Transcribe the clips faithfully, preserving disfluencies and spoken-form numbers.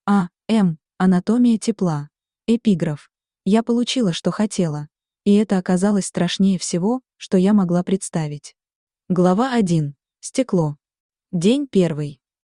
А. М. Анатомия тепла. Эпиграф. Я получила, что хотела. И это оказалось страшнее всего, что я могла представить. Глава один. Стекло. День первый.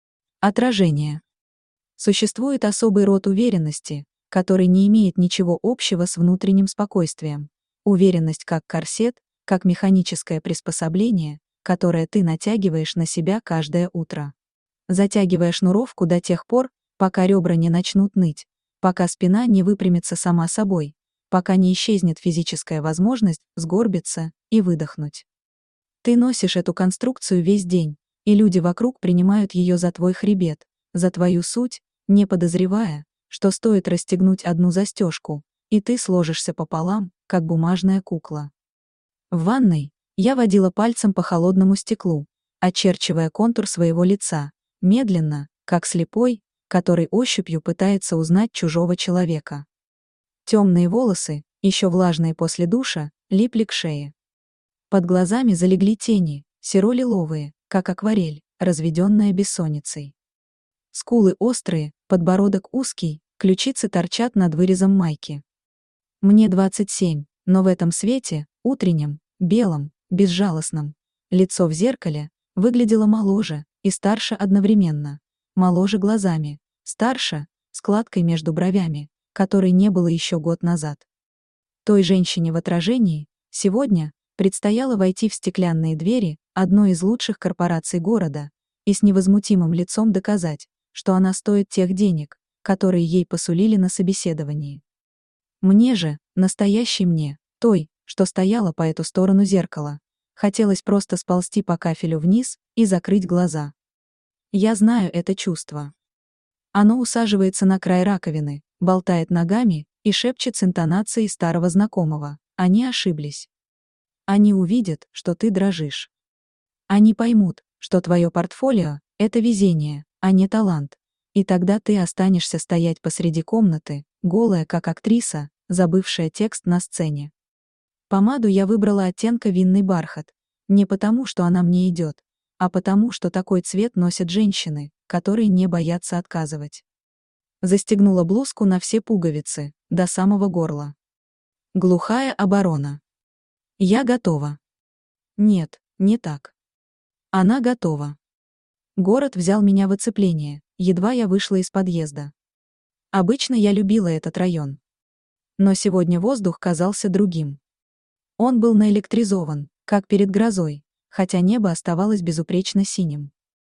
Отражение. Существует особый род уверенности, который не имеет ничего общего с внутренним спокойствием. Уверенность как корсет, как механическое приспособление, которое ты натягиваешь на себя каждое утро. Затягивая шнуровку до тех пор, пока ребра не начнут ныть, пока спина не выпрямится сама собой, пока не исчезнет физическая возможность сгорбиться и выдохнуть. Ты носишь эту конструкцию весь день, и люди вокруг принимают ее за твой хребет, за твою суть, не подозревая, что стоит расстегнуть одну застежку, и ты сложишься пополам, как бумажная кукла. В ванной я водила пальцем по холодному стеклу, очерчивая контур своего лица, медленно, как слепой, который ощупью пытается узнать чужого человека. Темные волосы, еще влажные после душа, липли к шее. Под глазами залегли тени, серо-лиловые, как акварель, разведенная бессонницей. Скулы острые, подбородок узкий, ключицы торчат над вырезом майки. Мне двадцать семь, но в этом свете, утреннем, белом, безжалостном, лицо в зеркале выглядело моложе и старше одновременно. Моложе глазами, старше, складкой между бровями, которой не было еще год назад. Той женщине в отражении сегодня предстояло войти в стеклянные двери одной из лучших корпораций города и с невозмутимым лицом доказать, что она стоит тех денег, которые ей посулили на собеседовании. Мне же, настоящей мне, той, что стояла по эту сторону зеркала, хотелось просто сползти по кафелю вниз и закрыть глаза. Я знаю это чувство. Оно усаживается на край раковины, болтает ногами и шепчет с интонацией старого знакомого. Они ошиблись. Они увидят, что ты дрожишь. Они поймут, что твое портфолио — это везение, а не талант. И тогда ты останешься стоять посреди комнаты, голая как актриса, забывшая текст на сцене. Помаду я выбрала оттенка винный бархат. Не потому, что она мне идет, а потому, что такой цвет носят женщины, которые не боятся отказывать. Застегнула блузку на все пуговицы, до самого горла. Глухая оборона. Я готова. Нет, не так. Она готова. Город взял меня в оцепление, едва я вышла из подъезда. Обычно я любила этот район. Но сегодня воздух казался другим. Он был наэлектризован, как перед грозой, хотя небо оставалось безупречно синим.